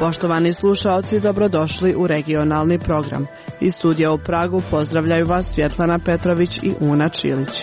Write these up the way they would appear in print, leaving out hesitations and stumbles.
Poštovani slušaoci, dobrodošli u regionalni program. Iz studija u Pragu pozdravljaju vas Svjetlana Petrović i Una Čilić.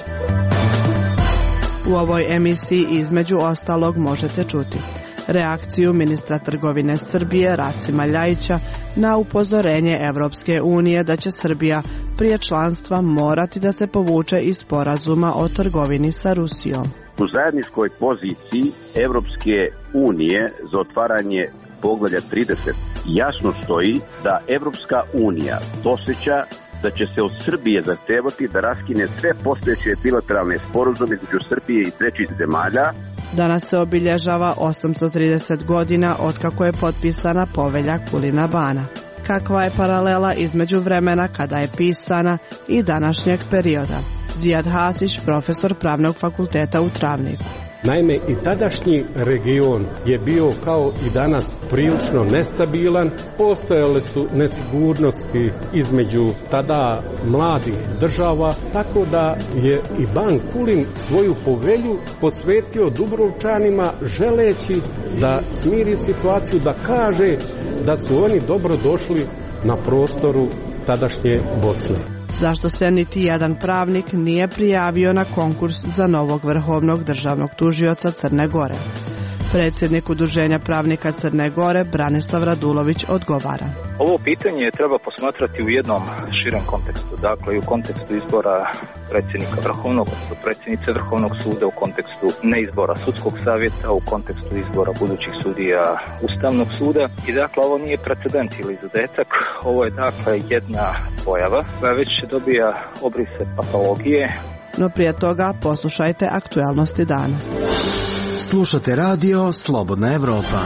U ovoj emisiji između ostalog možete čuti reakciju ministra trgovine Srbije Rasima Ljajića na upozorenje Evropske unije da će Srbija prije članstva morati da se povuče iz sporazuma o trgovini sa Rusijom. U zajedničkoj poziciji Evropske unije za otvaranje poglavlja 30 jasno stoji da Evropska unija osjeća da će se od Srbije zahtevati da raskine sve postojeće bilateralne sporazume između Srbije i trećih zemalja. Danas se obilježava 830 godina otkako je potpisana povelja Kulina Bana. Kakva je paralela između vremena kada je pisana i današnjeg perioda? Zijad Hasić, profesor Pravnog fakulteta u Travniku. Naime, i tadašnji region je bio kao i danas prilično nestabilan. Postojale su nesigurnosti između tada mladih država, tako da je i ban Kulin svoju povelju posvetio Dubrovčanima želeći da smiri situaciju, da kaže da su oni dobro došli na prostoru tadašnje Bosne. Zašto se niti jedan pravnik nije prijavio na konkurs za novog vrhovnog državnog tužioca Crne Gore? Predsjednik Udruženja pravnika Crne Gore Branislav Radulović odgovara. Ovo pitanje treba posmatrati u jednom širem kontekstu, dakle i u kontekstu izbora predsjednika Vrhovnog, odnosno predsjednice Vrhovnog suda, u kontekstu neizbora sudskog savjeta, u kontekstu izbora budućih sudija Ustavnog suda. I dakle ovo nije precedent ili izuzetak, ovo je dakle jedna pojava koja već dobija obrise patologije. No prije toga poslušajte aktualnosti dana. Slušate radio Slobodna Evropa.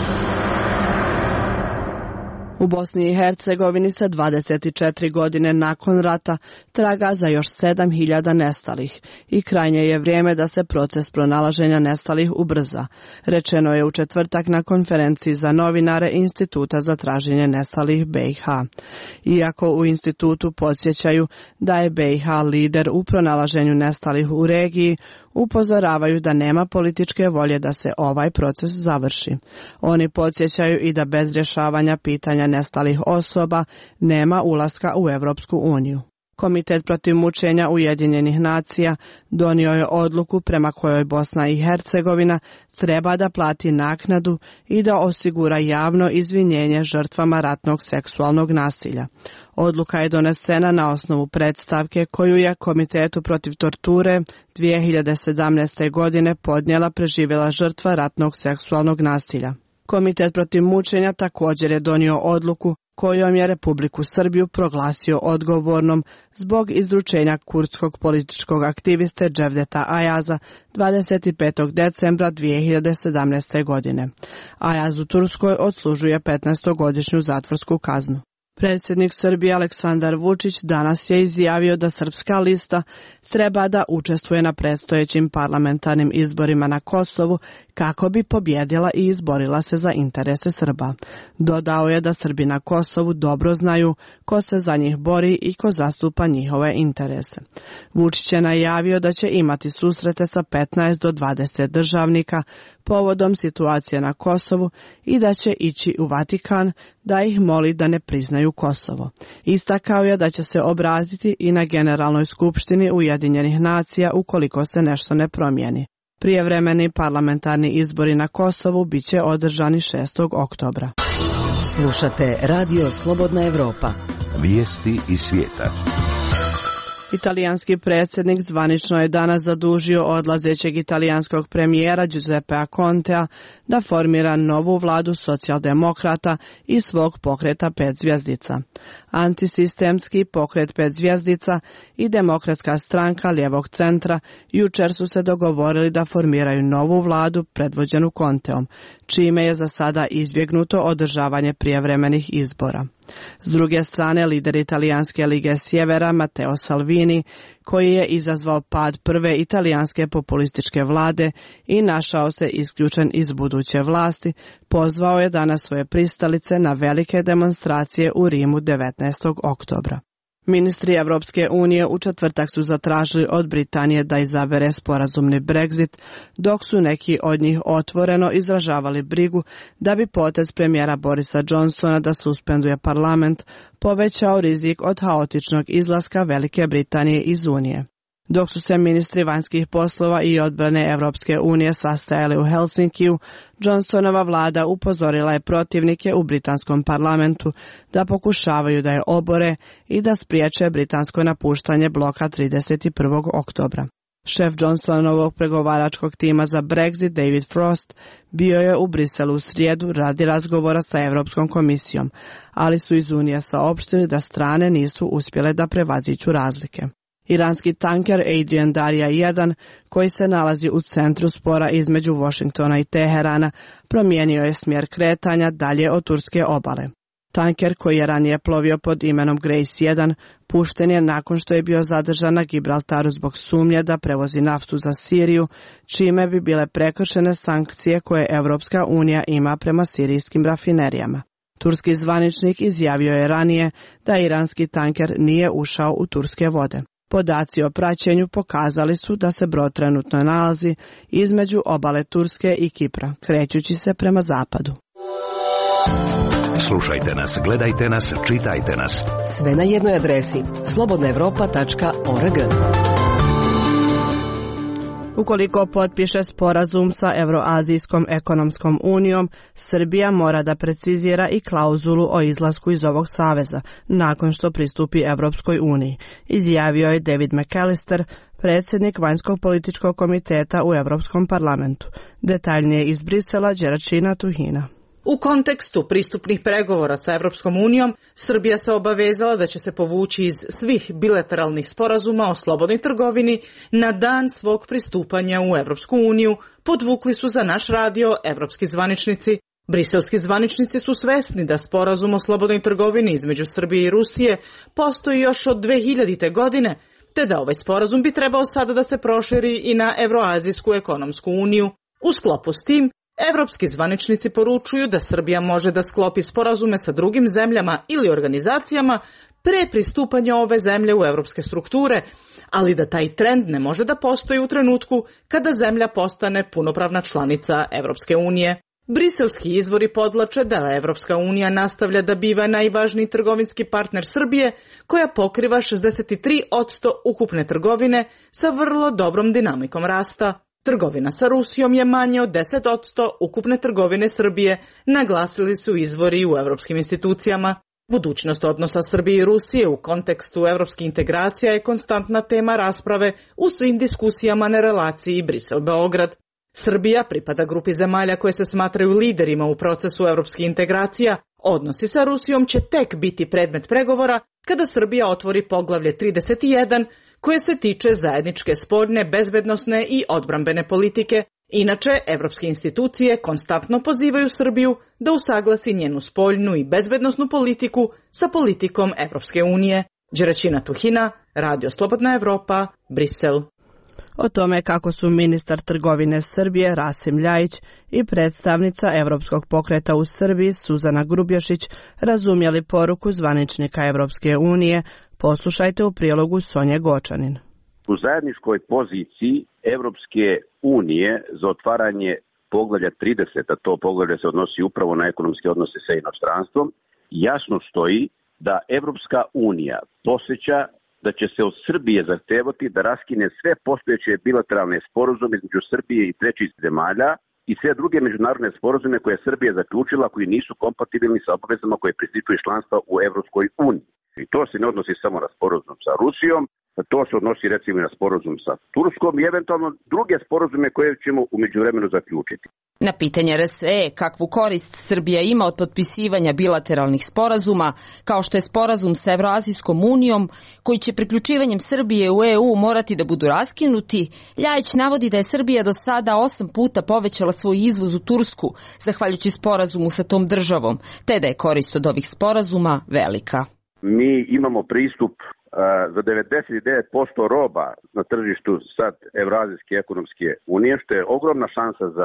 U Bosni i Hercegovini se 24 godine nakon rata traga za još 7.000 nestalih i krajnje je vrijeme da se proces pronalaženja nestalih ubrza, rečeno je u četvrtak na konferenciji za novinare Instituta za traženje nestalih BiH. Iako u institutu podsjećaju da je BiH lider u pronalaženju nestalih u regiji, upozoravaju da nema političke volje da se ovaj proces završi. Oni podsjećaju i da bez rješavanja pitanja nestalih osoba nema ulaska u Evropsku uniju. Komitet protiv mučenja Ujedinjenih nacija donio je odluku prema kojoj Bosna i Hercegovina treba da plati naknadu i da osigura javno izvinjenje žrtvama ratnog seksualnog nasilja. Odluka je donesena na osnovu predstavke koju je Komitetu protiv torture 2017. godine podnijela preživjela žrtva ratnog seksualnog nasilja. Komitet protiv mučenja također je donio odluku kojom je Republiku Srbiju proglasio odgovornom zbog izručenja kurdskog političkog aktiviste Cevdeta Ayaza 25. decembra 2017. godine. Ayaz u Turskoj odslužuje 15-godišnju zatvorsku kaznu. Predsjednik Srbije Aleksandar Vučić danas je izjavio da Srpska lista treba da učestvuje na predstojećim parlamentarnim izborima na Kosovu kako bi pobjedila i izborila se za interese Srba. Dodao je da Srbi na Kosovu dobro znaju ko se za njih bori i ko zastupa njihove interese. Vučić je najavio da će imati susrete sa 15 do 20 državnika povodom situacije na Kosovu i da će ići u Vatikan da ih moli da ne priznaju Kosovo. Istakao je da će se obratiti i na Generalnoj skupštini Ujedinjenih nacija ukoliko se nešto ne promijeni. Prijevremeni parlamentarni izbori na Kosovu bit će održani 6. oktobra. Slušate radio Slobodna Evropa. Vijesti iz svijeta. Italijanski predsjednik zvanično je danas zadužio odlazećeg italijanskog premijera Giuseppea Contea da formira novu vladu socijaldemokrata i svog pokreta 5 zvjezdica. Antisistemski pokret 5 zvjezdica i Demokratska stranka lijevog centra jučer su se dogovorili da formiraju novu vladu predvođenu Conteom, čime je za sada izbjegnuto održavanje prijevremenih izbora. S druge strane, lider Italijanske lige Sjevera Matteo Salvini, koji je izazvao pad prve italijanske populističke vlade i našao se isključen iz buduće vlasti, pozvao je danas svoje pristalice na velike demonstracije u Rimu 19. oktobra. Ministri Evropske unije u četvrtak su zatražili od Britanije da izabere sporazumni Brexit, dok su neki od njih otvoreno izražavali brigu da bi potez premijera Borisa Johnsona da suspenduje parlament povećao rizik od haotičnog izlaska Velike Britanije iz Unije. Dok su se ministri vanjskih poslova i odbrane Evropske unije sastajali u Helsinkiju, Johnsonova vlada upozorila je protivnike u britanskom parlamentu da pokušavaju da je obore i da spriječe britansko napuštanje bloka 31. oktobra. Šef Johnsonovog pregovaračkog tima za Brexit, David Frost, bio je u Briselu u srijedu radi razgovora sa Europskom komisijom, ali su iz Unije saopštili da strane nisu uspjele da prevaziđu razlike. Iranski tanker Adrian Darya 1, koji se nalazi u centru spora između Washingtona i Teherana, promijenio je smjer kretanja dalje od turske obale. Tanker, koji je ranije plovio pod imenom Grace 1, pušten je nakon što je bio zadržan na Gibraltaru zbog sumnje da prevozi naftu za Siriju, čime bi bile prekršene sankcije koje Evropska unija ima prema sirijskim rafinerijama. Turski zvaničnik izjavio je ranije da iranski tanker nije ušao u turske vode. Podaci o praćenju pokazali su da se brod trenutno nalazi između obale Turske i Kipra, krećući se prema zapadu. Slušajte nas, gledajte nas, čitajte nas. Sve na jednoj adresi slobodnaevropa.org. Ukoliko potpiše sporazum sa Evroazijskom ekonomskom unijom, Srbija mora da precizira i klauzulu o izlasku iz ovog saveza nakon što pristupi Evropskoj uniji, izjavio je David McAllister, predsjednik vanjskog političkog komiteta u Europskom parlamentu. Detaljnije iz Brisela, Đeračina Tuhina. U kontekstu pristupnih pregovora sa Evropskom unijom, Srbija se obavezala da će se povući iz svih bilateralnih sporazuma o slobodnoj trgovini na dan svog pristupanja u Evropsku uniju, podvukli su za naš radio evropski zvaničnici. Briselski zvaničnici su svesni da sporazum o slobodnoj trgovini između Srbije i Rusije postoji još od 2000. godine, te da ovaj sporazum bi trebao sada da se proširi i na Evroazijsku ekonomsku uniju. U sklopu s tim, evropski zvaničnici poručuju da Srbija može da sklopi sporazume sa drugim zemljama ili organizacijama pre pristupanja ove zemlje u evropske strukture, ali da taj trend ne može da postoji u trenutku kada zemlja postane punopravna članica Evropske unije. Briselski izvori podvlače da Evropska unija nastavlja da biva najvažniji trgovinski partner Srbije, koja pokriva 63% ukupne trgovine sa vrlo dobrom dinamikom rasta. Trgovina sa Rusijom je manje od 10% ukupne trgovine Srbije, naglasili su izvori u evropskim institucijama. Budućnost odnosa Srbije i Rusije u kontekstu evropskih integracija je konstantna tema rasprave u svim diskusijama na relaciji Brisel-Beograd. Srbija pripada grupi zemalja koje se smatraju liderima u procesu evropskih integracija. Odnosi sa Rusijom će tek biti predmet pregovora kada Srbija otvori poglavlje 31, koje se tiče zajedničke spoljne, bezbednosne i odbrambene politike. Inače, evropske institucije konstantno pozivaju Srbiju da usaglasi njenu spoljnu i bezbednosnu politiku sa politikom Evropske unije. Đeračina Tuhina, Radio Slobodna Evropa, Brisel. O tome kako su ministar trgovine Srbije Rasim Ljajić i predstavnica Evropskog pokreta u Srbiji Suzana Grubješić razumjeli poruku zvaničnika Evropske unije, poslušajte u prilogu Sonje Gočanin. U zajedničkoj poziciji Evropske unije za otvaranje poglavlja 30, a to poglavlje se odnosi upravo na ekonomske odnose sa inostranstvom, jasno stoji da Evropska unija posjeća da će se od Srbije zahtevati da raskine sve postojeće bilateralne sporazume između Srbije i trećih zemalja i sve druge međunarodne sporazume koje je Srbija zaključila koji nisu kompatibilni sa obavezama koje proističu iz članstva u Evropskoj uniji. I to se ne odnosi samo na sporazum sa Rusijom, to se odnosi recimo i na sporazum sa Turskom i eventualno druge sporazume koje ćemo u međuvremenu zaključiti. Na pitanje RSE kakvu korist Srbija ima od potpisivanja bilateralnih sporazuma, kao što je sporazum sa Evroazijskom unijom, koji će priključivanjem Srbije u EU morati da budu raskinuti, Ljajić navodi da je Srbija do sada 8 puta povećala svoj izvoz u Tursku, zahvaljujući sporazumu sa tom državom, te da je korist od ovih sporazuma velika. Mi imamo pristup za 99% roba na tržištu sad Evroazijske ekonomske unije, što je ogromna šansa za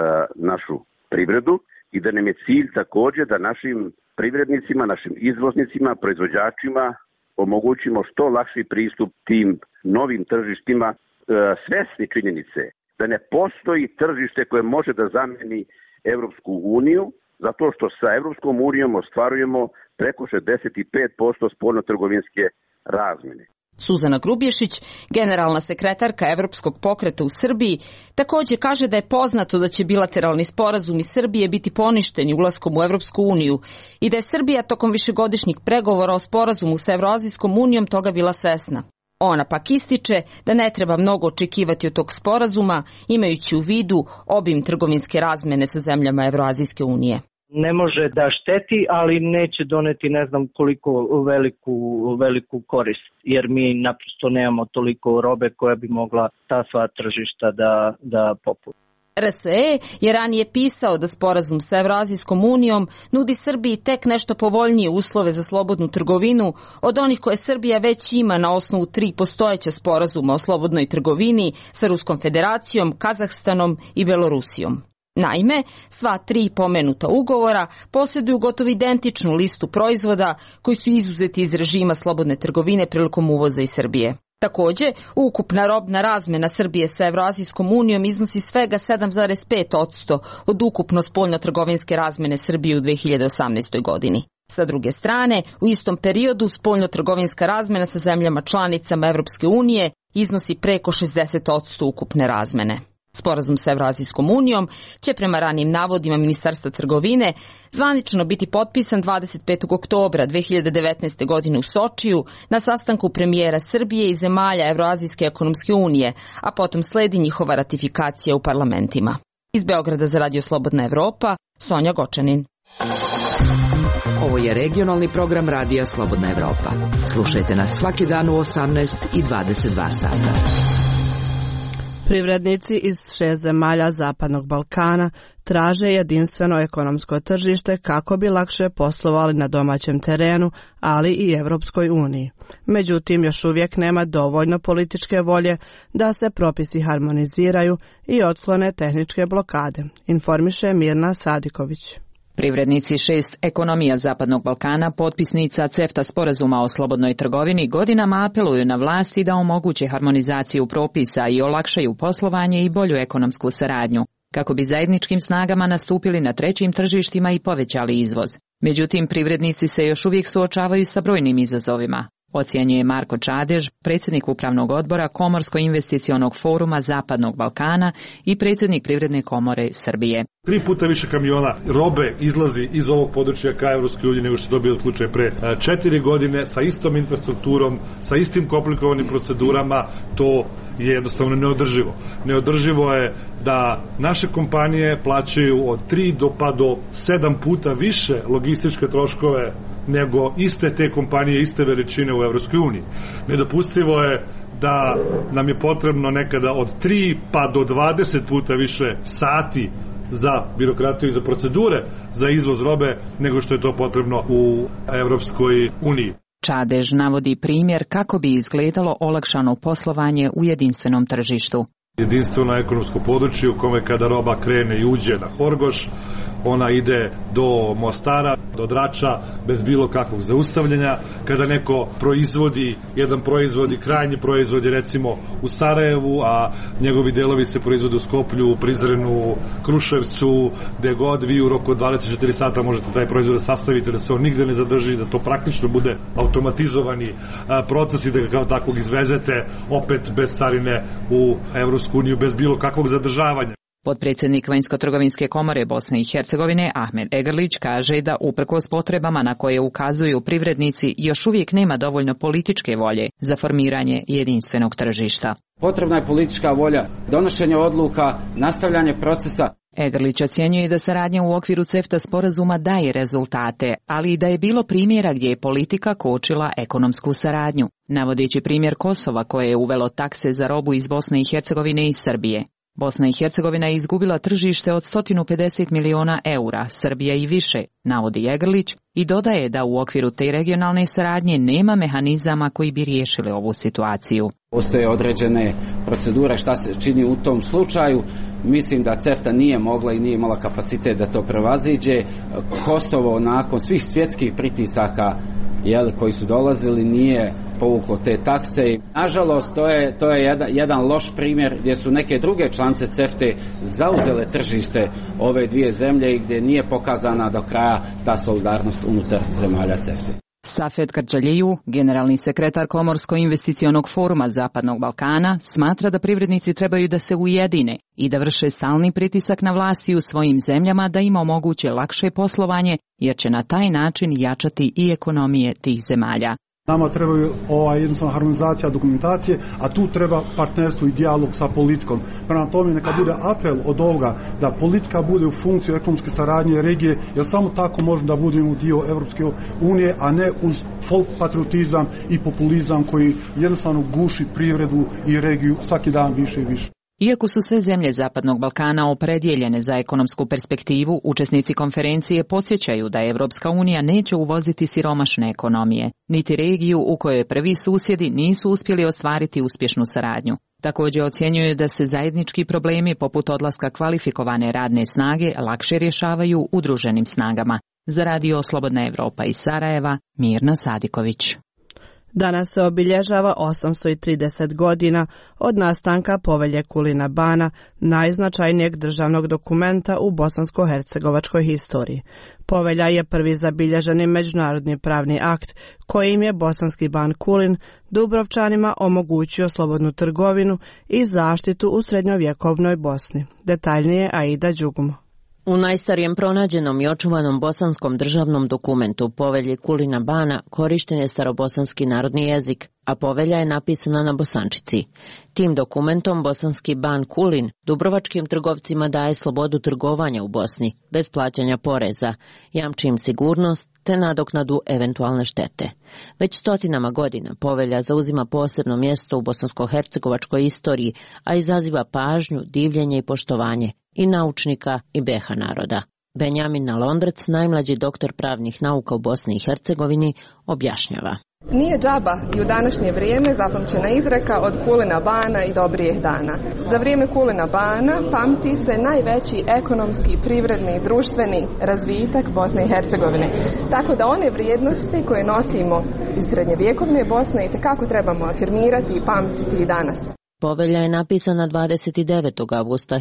našu privredu i da nam je cilj također da našim privrednicima, našim izvoznicima, proizvođačima omogućimo što lakši pristup tim novim tržištima, svesni činjenice da ne postoji tržište koje može da zameni Evropsku uniju, zato što sa Evropskom unijom ostvarujemo preko 65% spoljnotrgovinske razmene. Suzana Grubješić, generalna sekretarka Evropskog pokreta u Srbiji, također kaže da je poznato da će bilateralni sporazumi Srbije biti poništeni ulaskom u Evropsku uniju i da je Srbija tokom višegodišnjih pregovora o sporazumu sa Evroazijskom unijom toga bila svesna. Ona pak ističe da ne treba mnogo očekivati od tog sporazuma, imajući u vidu obim trgovinske razmene sa zemljama Evroazijske unije. Ne može da šteti, ali neće doneti ne znam koliko veliku korist, jer mi naprosto nemamo toliko robe koja bi mogla ta sva tržišta da popuni. RSE je ranije pisao da sporazum sa Evroazijskom unijom nudi Srbiji tek nešto povoljnije uslove za slobodnu trgovinu od onih koje Srbija već ima na osnovu 3 postojeća sporazuma o slobodnoj trgovini sa Ruskom federacijom, Kazahstanom i Belorusijom. Naime, sva 3 pomenuta ugovora posjeduju gotovo identičnu listu proizvoda koji su izuzeti iz režima slobodne trgovine prilikom uvoza iz Srbije. Također, ukupna robna razmena Srbije sa Evroazijskom unijom iznosi svega 7,5% od ukupno spoljnotrgovinske razmene Srbije u 2018. godini. Sa druge strane, u istom periodu spoljnotrgovinska razmena sa zemljama članicama Evropske unije iznosi preko 60% ukupne razmene. Sporazum sa Evroazijskom unijom će prema ranijim navodima Ministarstva trgovine zvanično biti potpisan 25. oktobra 2019. godine u Sočiju na sastanku premijera Srbije i zemalja Evroazijske ekonomske unije, a potom sledi njihova ratifikacija u parlamentima. Iz Beograda za Radio Slobodna Evropa, Sonja Gočanin. Ovo je regionalni program Radija Slobodna Evropa. Slušajte nas svaki dan u 18 i 22 sata. Privrednici iz 6 zemalja Zapadnog Balkana traže jedinstveno ekonomsko tržište kako bi lakše poslovali na domaćem terenu, ali i Evropskoj uniji. Međutim, još uvijek nema dovoljno političke volje da se propisi harmoniziraju i otklone tehničke blokade, informiše Mirna Sadiković. Privrednici 6 ekonomija Zapadnog Balkana, potpisnica CEFTA sporazuma o slobodnoj trgovini, godinama apeluju na vlasti da omoguće harmonizaciju propisa i olakšaju poslovanje i bolju ekonomsku saradnju, kako bi zajedničkim snagama nastupili na trećim tržištima i povećali izvoz. Međutim, privrednici se još uvijek suočavaju sa brojnim izazovima. Ocjenjuje Marko Čadež, predsjednik upravnog odbora Komorsko-investicionog foruma Zapadnog Balkana i predsjednik Privredne komore Srbije. 3 puta više kamiona robe izlazi iz ovog područja ka Evropskoj uniji nego što je bio slučaj pre 4 godine, sa istom infrastrukturom, sa istim komplikovanim procedurama. To je jednostavno neodrživo. Neodrživo je da naše kompanije plaćaju od 3 do 7 puta više logističke troškove nego iste te kompanije, iste veličine u Evropskoj uniji. Nedopustivo je da nam je potrebno nekada od 3 pa do 20 puta više sati za birokratiju i za procedure za izvoz robe nego što je to potrebno u Evropskoj uniji. Čadež navodi primjer kako bi izgledalo olakšano poslovanje u jedinstvenom tržištu. Jedinstveno ekonomsko područje u kome kada roba krene i uđe na Horgoš, ona ide do Mostara, do Drača, bez bilo kakvog zaustavljanja. Kada neko proizvodi jedan proizvod i krajnji proizvod je recimo u Sarajevu, a njegovi delovi se proizvode u Skoplju, Prizrenu, Kruševcu, gde god vi u roku od 24 sata možete taj proizvod da sastavite, da se on nigde ne zadrži, da to praktično bude automatizovani proces i da ga kao takvog izvezete opet bez carine u Evropsku uniju, bez bilo kakvog zadržavanja. Potpredsjednik Vanjsko-trgovinske komore Bosne i Hercegovine Ahmed Egrlić kaže da uprkos potrebama na koje ukazuju privrednici još uvijek nema dovoljno političke volje za formiranje jedinstvenog tržišta. Potrebna je politička volja, donošenje odluka, nastavljanje procesa. Egrlić ocjenjuje da saradnja u okviru CEFTA sporazuma daje rezultate, ali i da je bilo primjera gdje je politika kočila ekonomsku saradnju, navodeći primjer Kosova koje je uvelo takse za robu iz Bosne i Hercegovine i Srbije. Bosna i Hercegovina je izgubila tržište od 150 miliona eura, Srbija i više, navodi Jegrlić i dodaje da u okviru te regionalne saradnje nema mehanizama koji bi riješili ovu situaciju. Postoje određene procedure šta se čini u tom slučaju. Mislim da CEFTA nije mogla i nije imala kapacitet da to prevaziđe. Kosovo nakon svih svjetskih pritisaka koji su dolazili nije povuklo te takse. Nažalost, to je jedan loš primjer gdje su neke druge članice CEFTA zauzele tržište ove dvije zemlje i gdje nije pokazana do kraja ta solidarnost unutar zemalja CEFTA. Safet Kardžaliju, generalni sekretar Komorsko-investicionog foruma Zapadnog Balkana, smatra da privrednici trebaju da se ujedine i da vrše stalni pritisak na vlasti u svojim zemljama da im omoguće lakše poslovanje, jer će na taj način jačati i ekonomije tih zemalja. Nama trebaju jednostavno harmonizacija dokumentacije, a tu treba partnerstvo i dijalog sa politikom. Prema tome neka bude apel od ovoga da politika bude u funkciju ekonomske saradnje regije, jer samo tako možemo da budemo dio Evropske unije, a ne uz folk patriotizam i populizam koji jednostavno guši privredu i regiju svaki dan više i više. Iako su sve zemlje Zapadnog Balkana opredjeljene za ekonomsku perspektivu, učesnici konferencije podsjećaju da Evropska unija neće uvoziti siromašne ekonomije, niti regiju u kojoj prvi susjedi nisu uspjeli ostvariti uspješnu saradnju. Također ocjenjuju da se zajednički problemi poput odlaska kvalifikovane radne snage lakše rješavaju udruženim snagama. Za Radio Slobodna Evropa iz Sarajeva, Mirna Sadiković. Danas se obilježava 830 godina od nastanka Povelje Kulina Bana, najznačajnijeg državnog dokumenta u bosansko-hercegovačkoj historiji. Povelja je prvi zabilježeni međunarodni pravni akt kojim je bosanski ban Kulin Dubrovčanima omogućio slobodnu trgovinu i zaštitu u srednjovjekovnoj Bosni. Detaljnije Aida Đugumo. U najstarijem pronađenom i očuvanom bosanskom državnom dokumentu Povelji Kulina Bana korišten je starobosanski narodni jezik, a povelja je napisana na bosančici. Tim dokumentom bosanski ban Kulin dubrovačkim trgovcima daje slobodu trgovanja u Bosni, bez plaćanja poreza, jamči im sigurnost te nadoknadu eventualne štete. Već stotinama godina povelja zauzima posebno mjesto u bosansko-hercegovačkoj istoriji, a izaziva pažnju, divljenje i poštovanje i naučnika i BH naroda. Benjamin Nalondrac, najmlađi doktor pravnih nauka u Bosni i Hercegovini, objašnjava. Nije džaba i u današnje vrijeme zapamćena izreka od Kulina Bana i dobrijeh dana. Za vrijeme Kulina Bana pamti se najveći ekonomski, privredni i društveni razvitak Bosne i Hercegovine. Tako da one vrijednosti koje nosimo iz srednjevjekovne Bosne itekako trebamo afirmirati i pamtiti i danas. Povelja je napisana 29. avgusta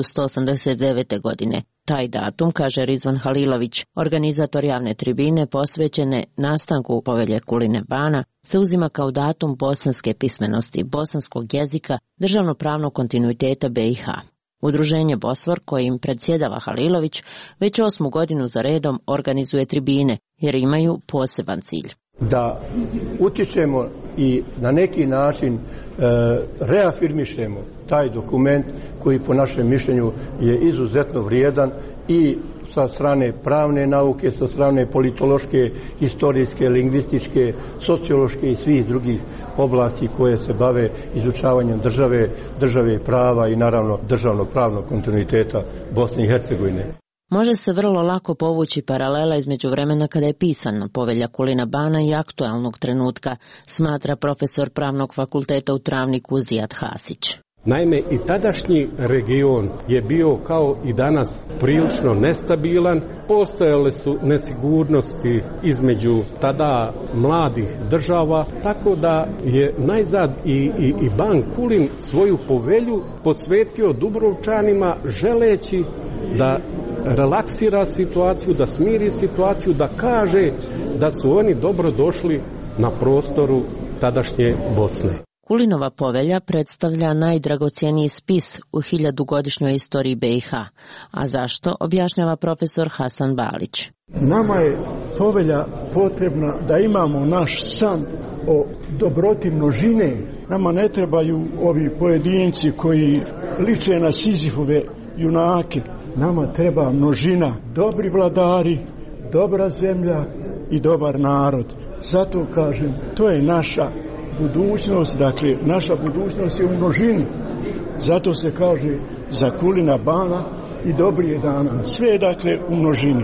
1189. godine. Taj datum, kaže Rizvan Halilović, organizator javne tribine posvećene nastanku Povelje Kuline Bana, se uzima kao datum bosanske pismenosti, bosanskog jezika, državnopravnog kontinuiteta BiH. Udruženje Bosfor, kojim predsjedava Halilović, već 8. godinu za redom organizuje tribine, jer imaju poseban cilj. Da utječemo i na neki način reafirmišemo taj dokument koji po našem mišljenju je izuzetno vrijedan i sa strane pravne nauke, sa strane politološke, historijske, lingvističke, sociološke i svih drugih oblasti koje se bave izučavanjem države prava i naravno državnog pravnog kontinuiteta Bosne i Hercegovine. Može se vrlo lako povući paralela između vremena kada je pisana Povelja Kulina Bana i aktualnog trenutka, smatra profesor Pravnog fakulteta u Travniku Zijad Hasić. Naime, i tadašnji region je bio kao i danas prilično nestabilan. Postojale su nesigurnosti između tada mladih država, tako da je najzad i ban Kulin svoju povelju posvetio Dubrovčanima želeći da relaksira situaciju, da smiri situaciju, da kaže da su oni dobro došli na prostoru tadašnje Bosne. Kulinova povelja predstavlja najdragocjeniji spis u 1000-godišnjoj istoriji BiH. A zašto, objašnjava profesor Hasan Balić. Nama je povelja potrebna da imamo naš san o dobroti množine. Nama ne trebaju ovi pojedinci koji liče na Sizifove junake. Nama treba množina, dobri vladari, dobra zemlja i dobar narod. Zato kažem, to je naša budućnost, dakle, naša budućnost je u množini. Zato se kaže za Kulina Bana i dobrije dana. Sve je, dakle, u množini.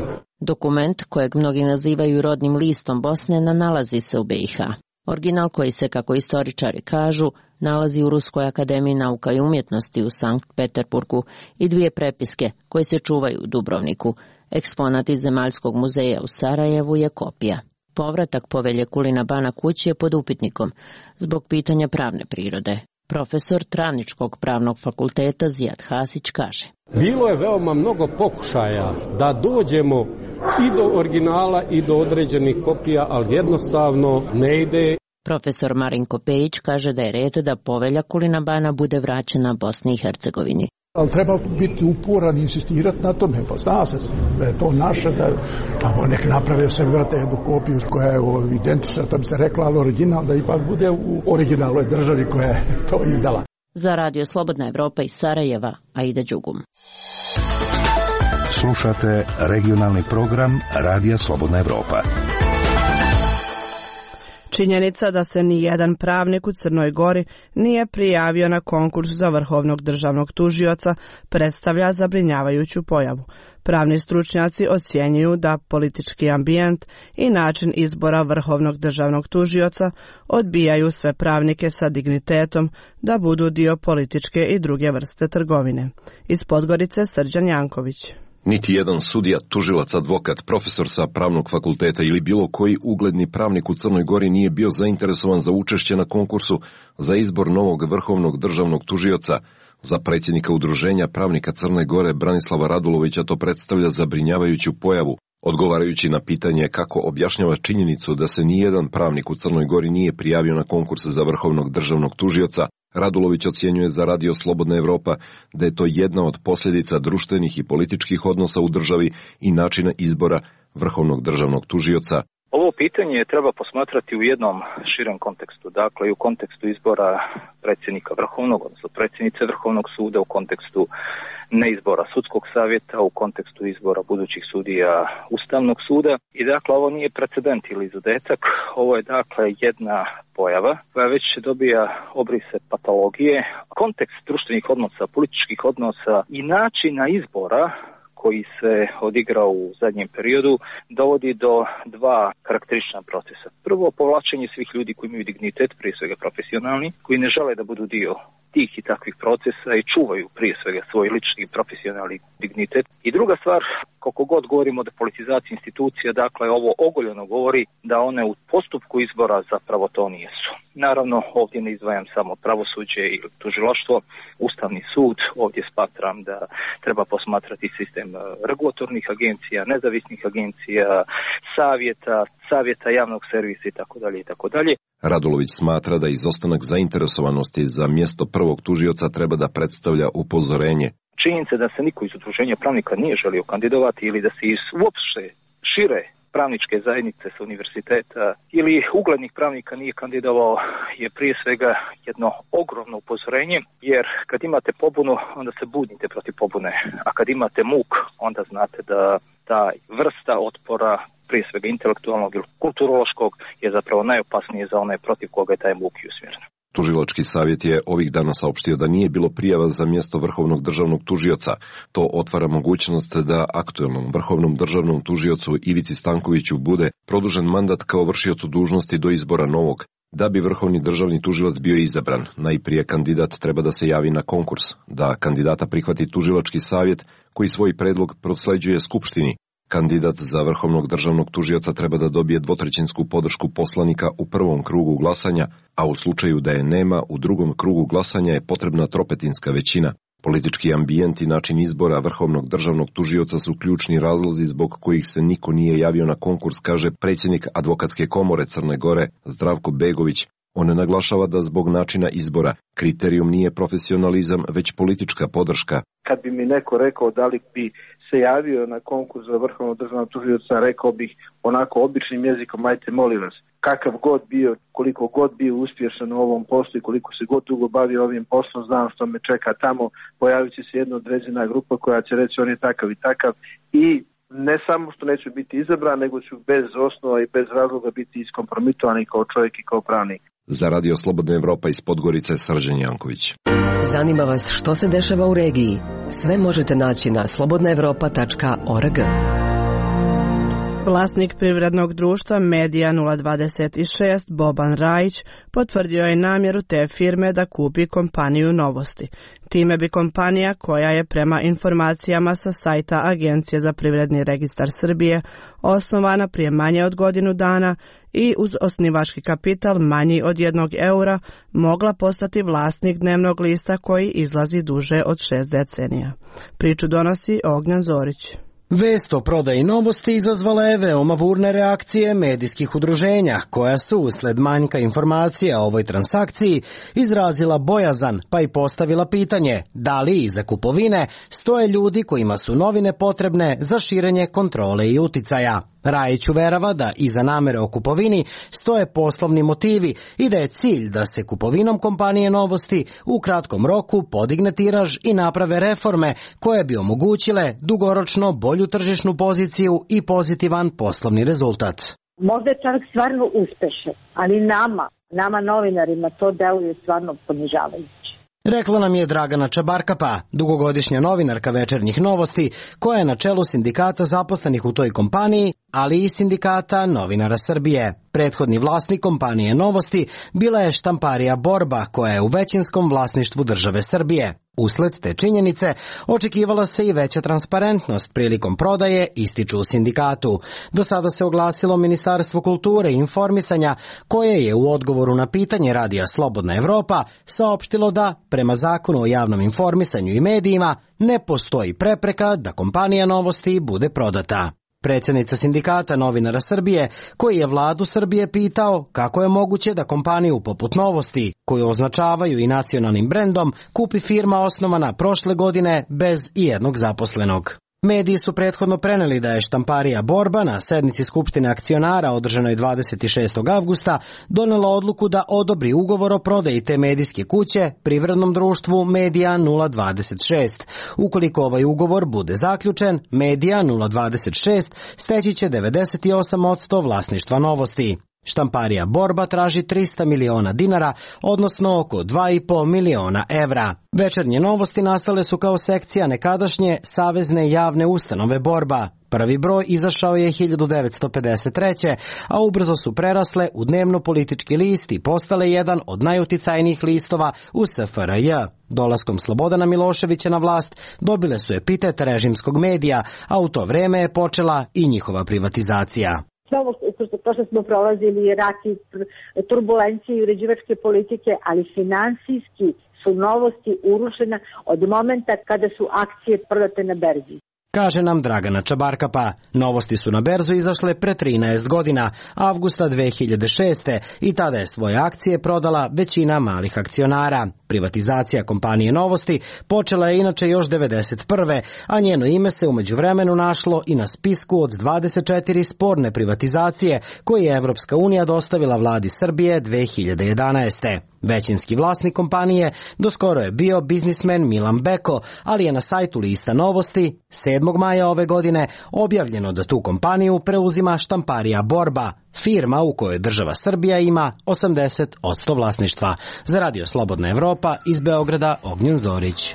Dokument, kojeg mnogi nazivaju rodnim listom Bosne, ne nalazi se u BiH. Original koji se, kako istoričari kažu, nalazi u Ruskoj akademiji nauka i umjetnosti u Sankt Peterburgu i 2 prepiske koje se čuvaju u Dubrovniku. Eksponat iz Zemaljskog muzeja u Sarajevu je kopija. Povratak povelje Kulina Bana kući je pod upitnikom zbog pitanja pravne prirode. Profesor Travničkog pravnog fakulteta Zijad Hasić kaže: Bilo je veoma mnogo pokušaja da dođemo i do originala i do određenih kopija, ali jednostavno ne ide. Profesor Marinko Pejić kaže da je red da povelja Kulina Bana bude vraćena Bosni i Hercegovini. Ali treba biti uporan i insistirati na tome, pa zna se da je to naše, da tamo nek naprave se vrate jednu kopiju koja je identična, da bi se rekla, ali original, da ipak bude u originalnoj državi koja je to izdala. Za Radio Slobodna Evropa iz Sarajeva, Aida Đugum. Slušate regionalni program Radija Slobodna Evropa. Činjenica da se ni jedan pravnik u Crnoj Gori nije prijavio na konkurs za vrhovnog državnog tužioca predstavlja zabrinjavajuću pojavu. Pravni stručnjaci ocjenjuju da politički ambijent i način izbora vrhovnog državnog tužioca odbijaju sve pravnike sa dignitetom da budu dio političke i druge vrste trgovine. Iz Podgorice Srđan Janković. Niti jedan sudija, tužilac, advokat, profesor sa pravnog fakulteta ili bilo koji ugledni pravnik u Crnoj Gori nije bio zainteresovan za učešće na konkursu za izbor novog vrhovnog državnog tužioca. Za predsjednika Udruženja pravnika Crne Gore Branislava Radulovića to predstavlja zabrinjavajuću pojavu. Odgovarajući na pitanje kako objašnjava činjenicu da se nijedan pravnik u Crnoj Gori nije prijavio na konkurs za vrhovnog državnog tužioca, Radulović ocjenjuje za Radio Slobodna Evropa da je to jedna od posljedica društvenih i političkih odnosa u državi i načina izbora vrhovnog državnog tužioca. Ovo pitanje treba posmatrati u jednom širem kontekstu, dakle i u kontekstu izbora predsjednika Vrhovnog, odnosno predsjednice Vrhovnog suda, u kontekstu neizbora sudskog savjeta, u kontekstu izbora budućih sudija Ustavnog suda. I dakle ovo nije precedent ili izuzetak, ovo je dakle jedna pojava koja već dobija obrise patologije. Kontekst društvenih odnosa, političkih odnosa i načina izbora koji se odigrao u zadnjem periodu, dovodi do 2 karakteristična procesa. Prvo, povlačenje svih ljudi koji imaju dignitet, prije svega profesionalni, koji ne žele da budu dio tih i takvih procesa i čuvaju prije svega svoj lični profesionalni dignitet. I druga stvar, koliko god govorimo o depolitizaciji institucija, dakle ovo ogoljeno govori da one u postupku izbora zapravo to nijesu. Naravno, ovdje ne izdvajam samo pravosuđe ili tužilaštvo, Ustavni sud, ovdje smatram da treba posmatrati sistem regulatornih agencija, nezavisnih agencija, savjeta javnog servisa itd. itd. Radulović smatra da izostanak zainteresovanosti za mjesto prvog tužioca treba da predstavlja upozorenje. Činjenica da se niko iz udruženja pravnika nije želio kandidovati ili da se iz uopšte šire pravničke zajednice sa univerziteta ili uglednih pravnika nije kandidovao je prije svega jedno ogromno upozorenje, jer kad imate pobunu onda se budnite protiv pobune, a kad imate muk onda znate da ta vrsta otpora prije svega intelektualnog ili kulturološkog je zapravo najopasnije za one protiv koga je taj muk usmjeren. Tužilački savjet je ovih dana saopštio da nije bilo prijava za mjesto vrhovnog državnog tužioca. To otvara mogućnost da aktuelnom vrhovnom državnom tužiocu Ivici Stankoviću bude produžen mandat kao vršiocu dužnosti do izbora novog. Da bi vrhovni državni tužilac bio izabran, najprije kandidat treba da se javi na konkurs, da kandidata prihvati tužilački savjet koji svoj predlog prosleđuje Skupštini. Kandidat za vrhovnog državnog tužioca treba da dobije 2/3 podršku poslanika u prvom krugu glasanja, a u slučaju da je nema, u drugom krugu glasanja je potrebna tropetinska većina. Politički ambijent i način izbora vrhovnog državnog tužioca su ključni razlozi zbog kojih se niko nije javio na konkurs, kaže predsjednik Advokatske komore Crne Gore Zdravko Begović. On naglašava da zbog načina izbora kriterijum nije profesionalizam, već politička podrška. Kad bi mi neko rekao da li bi se javio na konkurs za vrhovnog državnog tužioca, rekao bih onako običnim jezikom, ajte molim vas, kakav god bio, koliko god bio uspješan u ovom poslu i koliko se god dugo bavio ovim poslom, znam što me čeka tamo, pojavit će se jedna određena grupa koja će reći on je takav i takav i ne samo što neću biti izabran, nego ću bez osnova i bez razloga biti iskompromitovan i kao čovjek i kao pravnik. Za Radio Slobodna Evropa iz Podgorice Srđan Janković. Zanima vas što se dešava u regiji? Sve možete naći na slobodnaevropa.org. Vlasnik privrednog društva Medija 026 Boban Rajić potvrdio je namjeru te firme da kupi kompaniju Novosti. Time bi kompanija, koja je prema informacijama sa sajta Agencije za privredni registar Srbije osnovana prije manje od godinu dana i uz osnivački kapital manji od 1 eura, mogla postati vlasnik dnevnog lista koji izlazi duže od 6 decenija. Priču donosi Ognjan Zorić. Vest o prodaji Novosti izazvala je veoma burne reakcije medijskih udruženja, koja su usled manjka informacija o ovoj transakciji izrazila bojazan, pa i postavila pitanje da li iza kupovine stoje ljudi kojima su novine potrebne za širenje kontrole i uticaja. Rajić uverava da iza namere o kupovini stoje poslovni motivi i da je cilj da se kupovinom kompanije Novosti u kratkom roku podigne tiraž i naprave reforme koje bi omogućile dugoročno bolju tržišnu poziciju i pozitivan poslovni rezultat. Možda je čovjek stvarno uspešan, ali nama novinarima to deluje stvarno ponižavajuće. Rekla nam je Dragana Čabarkapa, dugogodišnja novinarka Večernjih novosti, koja je na čelu sindikata zaposlenih u toj kompaniji, ali i sindikata novinara Srbije. Prethodni vlasnik kompanije Novosti bila je štamparija Borba, koja je u većinskom vlasništvu države Srbije. Usled te činjenice očekivala se i veća transparentnost prilikom prodaje, ističu u sindikatu. Do sada se oglasilo Ministarstvo kulture i informisanja, koje je u odgovoru na pitanje Radija Slobodna Evropa saopštilo da, prema Zakonu o javnom informisanju i medijima, ne postoji prepreka da kompanija Novosti bude prodata. Predsjednica sindikata novinara Srbije, koji je vladu Srbije pitao kako je moguće da kompaniju poput Novosti, koju označavaju i nacionalnim brendom, kupi firma osnovana prošle godine bez ijednog zaposlenog. Mediji su prethodno preneli da je štamparija Borba na sednici Skupštine akcionara održanoj 26. avgusta donela odluku da odobri ugovor o prodaji te medijske kuće privrednom društvu Medija 026. Ukoliko ovaj ugovor bude zaključen, Medija 026 steći će 98% vlasništva Novosti. Štamparija Borba traži 300 miliona dinara, odnosno oko 2,5 miliona evra. Večernje novosti nastale su kao sekcija nekadašnje Savezne javne ustanove Borba. Prvi broj izašao je 1953. a ubrzo su prerasle u dnevno-politički list i postale jedan od najuticajnijih listova u SFRJ. Dolaskom Slobodana Miloševića na vlast dobile su epitet režimskog medija, a u to vreme je počela i njihova privatizacija. Sve ovo što smo prolazili, rat i turbulencije i uređivačke politike, ali finansijski su Novosti urušena od momenta kada su akcije prodate na berzi. Kaže nam Dragana Čabarkapa, Novosti su na berzu izašle pre 13 godina, avgusta 2006. i tada je svoje akcije prodala većina malih akcionara. Privatizacija kompanije Novosti počela je inače još 1991. a njeno ime se u međuvremenu našlo i na spisku od 24 sporne privatizacije koje je Evropska unija dostavila vladi Srbije 2011. Većinski vlasnik kompanije doskoro je bio biznismen Milan Beko, ali je na sajtu lista Novosti 7. maja ove godine objavljeno da tu kompaniju preuzima štamparija Borba, firma u kojoj država Srbija ima 80% vlasništva. Za Radio Slobodna Evropa iz Beograda, Ognjen Zorić.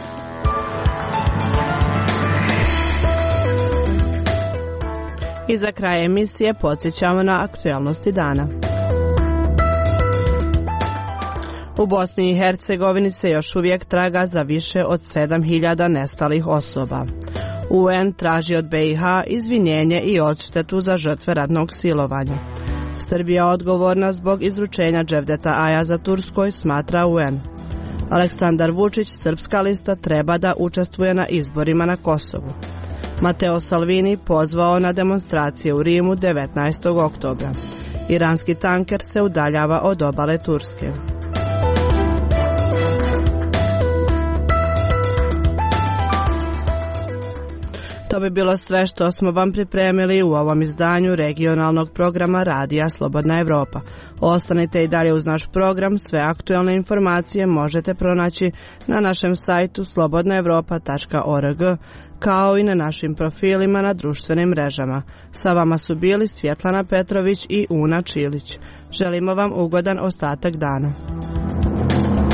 I za kraj emisije podsjećamo na aktualnosti dana. U Bosni i Hercegovini se još uvijek traga za više od 7.000 nestalih osoba. UN traži od BiH izvinjenje i odštetu za žrtve ratnog silovanja. Srbija odgovorna zbog izručenja Dževdeta Ajaza Turskoj, smatra UN. Aleksandar Vučić, Srpska lista, treba da učestvuje na izborima na Kosovu. Mateo Salvini pozvao na demonstracije u Rimu 19. oktobra. Iranski tanker se udaljava od obale Turske. To bi bilo sve što smo vam pripremili u ovom izdanju regionalnog programa Radija Slobodna Evropa. Ostanite i dalje uz naš program, sve aktualne informacije možete pronaći na našem sajtu slobodnaevropa.org, kao i na našim profilima na društvenim mrežama. Sa vama su bili Svjetlana Petrović i Una Čilić. Želimo vam ugodan ostatak dana.